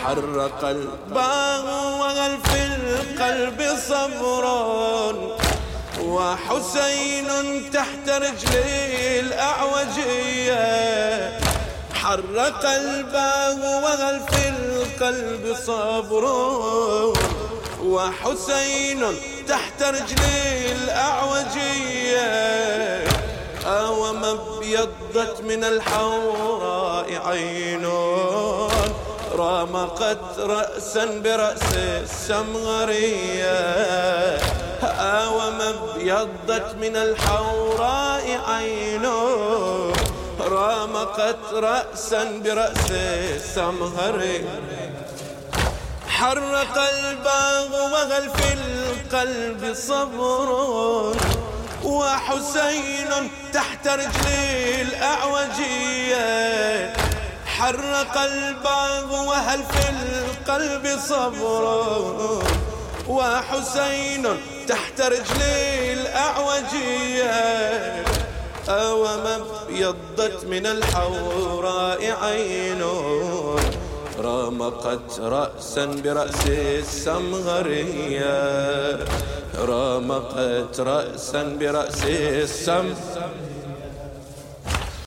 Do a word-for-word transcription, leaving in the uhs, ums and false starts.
حرق الباب وهل في القلب صبر، وحسين تحت رجلي الأعوجية. حرق الباب وهل في القلب صبر، وحسين تحت رجلي الأعوجية. أوما ابيضت من الحوراء عين، رمقت رأسا برأس السمغرية. أوما ابيضت من الحوراء عين، رمقت رأسا برأس السمغرية. حرق الباب وهل في القلب صبر، وحسين تحت رجلي الأعوجية. حرق الباب وهل في القلب صبر، وحسين تحت رجلي الأعوجية. أوما ابيضت من الحوراء عين، رمقت رأسا برأس السمغرية. رمقت رأسا برأس السمغرية.